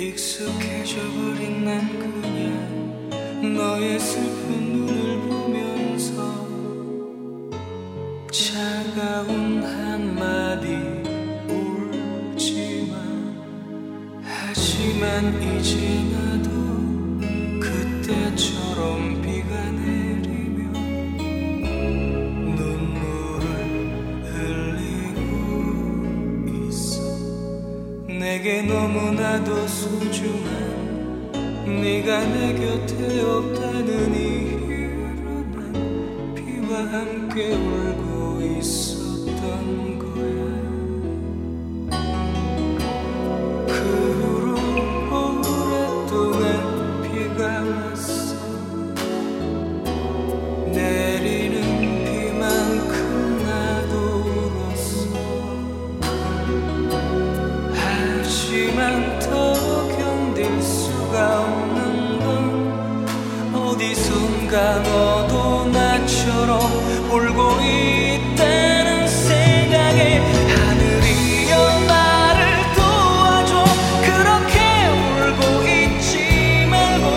익숙해져 버린 난 그냥 너의 슬픈 눈을 보면서 차가운 한마디 울지마. 하지만 이제 나도 그때처럼 비가 내리며 눈물을 흘리고 있어. 내게 너무나도 소중한 네가 내 곁에 없다는 이유로 난 비와 함께 울고 있었던 거야. 그 후로 오랫동안 비가 왔어. 내리는 비만큼 나도 울었어. 하지만 더 견딜 수가 없는 건 어디선가 너도 나처럼 울고 있다는 생각에 하늘이여 나를 도와줘. 그렇게 울고 있지 말고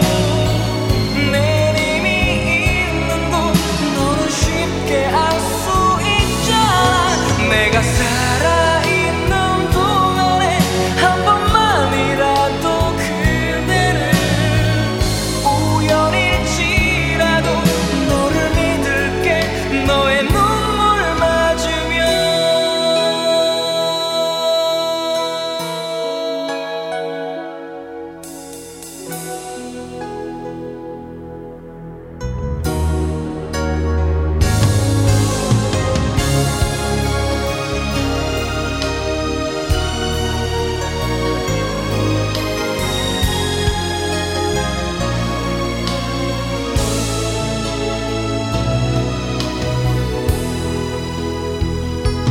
내림이 있는 곳 너는 쉽게 알 수 있잖아. 내가 살아있는 동안에 한 번만이라도 그대를 우연일지라도 너를 믿을게. 너의 눈물 맞으면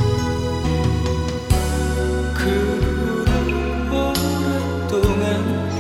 그 후로 오랫동안